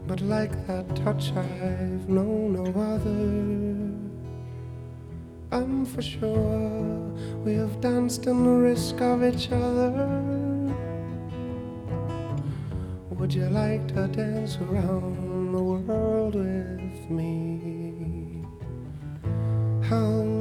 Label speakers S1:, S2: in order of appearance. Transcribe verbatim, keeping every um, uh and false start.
S1: but like that touch I've known no other. I'm for sure we have danced in the risk of each other. Would you like to dance around the world with me? How